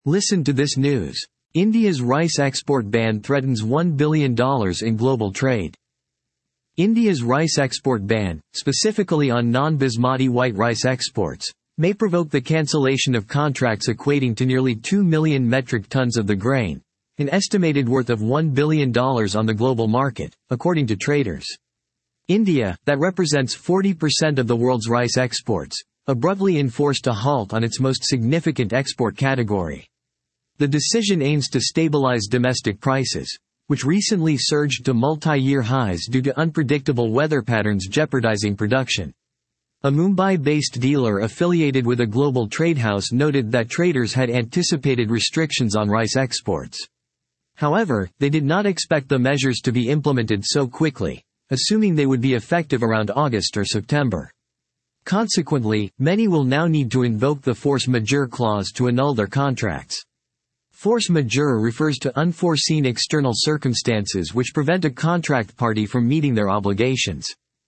Listen to this news. India's rice export ban threatens $1 billion in global trade. India's rice export ban, specifically on non-basmati white rice exports, may provoke the cancellation of contracts equating to nearly 2 million metric tons of the grain, an estimated worth of $1 billion on the global market, according to traders. India, that represents 40% of the world's rice exports, abruptly enforced a halt on its most significant export category. The decision aims to stabilize domestic prices, which recently surged to multi-year highs due to unpredictable weather patterns jeopardizing production. A Mumbai-based dealer affiliated with a global trade house noted that traders had anticipated restrictions on rice exports. However, they did not expect the measures to be implemented so quickly, assuming they would be effective around August or September. Consequently, many will now need to invoke the force majeure clause to annul their contracts. Force majeure refers to unforeseen external circumstances which prevent a contract party from meeting their obligations.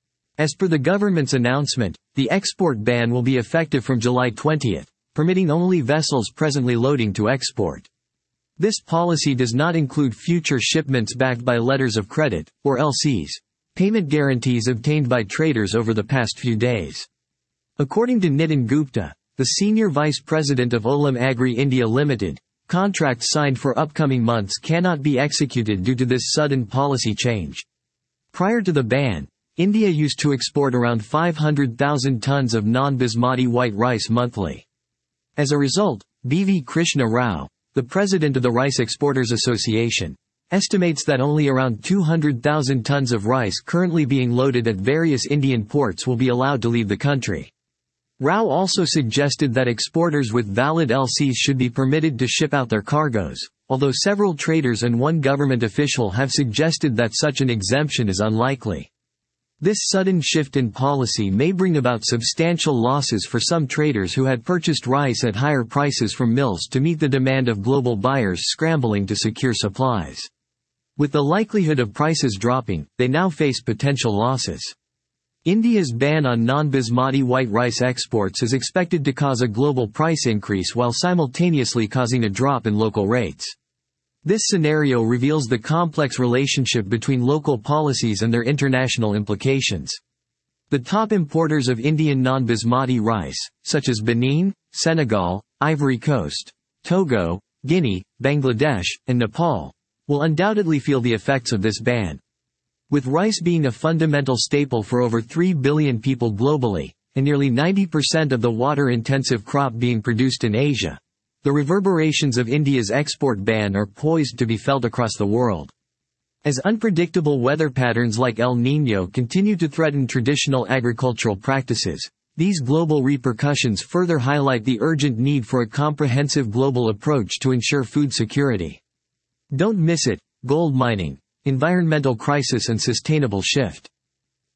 As per the government's announcement, the export ban will be effective from July 20, permitting only vessels presently loading to export. This policy does not include future shipments backed by letters of credit, or LCs, payment guarantees obtained by traders over the past few days. According to Nitin Gupta, the senior vice president of Olam Agri India Limited, contracts signed for upcoming months cannot be executed due to this sudden policy change. Prior to the ban, India used to export around 500,000 tons of non-basmati white rice monthly. As a result, B.V. Krishna Rao, the president of the Rice Exporters Association, estimates that only around 200,000 tons of rice currently being loaded at various Indian ports will be allowed to leave the country. Rao also suggested that exporters with valid LCs should be permitted to ship out their cargoes, although several traders and one government official have suggested that such an exemption is unlikely. This sudden shift in policy may bring about substantial losses for some traders who had purchased rice at higher prices from mills to meet the demand of global buyers scrambling to secure supplies. With the likelihood of prices dropping, they now face potential losses. India's ban on non-basmati white rice exports is expected to cause a global price increase while simultaneously causing a drop in local rates. This scenario reveals the complex relationship between local policies and their international implications. The top importers of Indian non-basmati rice, such as Benin, Senegal, Ivory Coast, Togo, Guinea, Bangladesh, and Nepal, will undoubtedly feel the effects of this ban. With rice being a fundamental staple for over 3 billion people globally, and nearly 90% of the water-intensive crop being produced in Asia, the reverberations of India's export ban are poised to be felt across the world. As unpredictable weather patterns like El Niño continue to threaten traditional agricultural practices, these global repercussions further highlight the urgent need for a comprehensive global approach to ensure food security. Don't miss it: gold mining, environmental crisis and sustainable shift.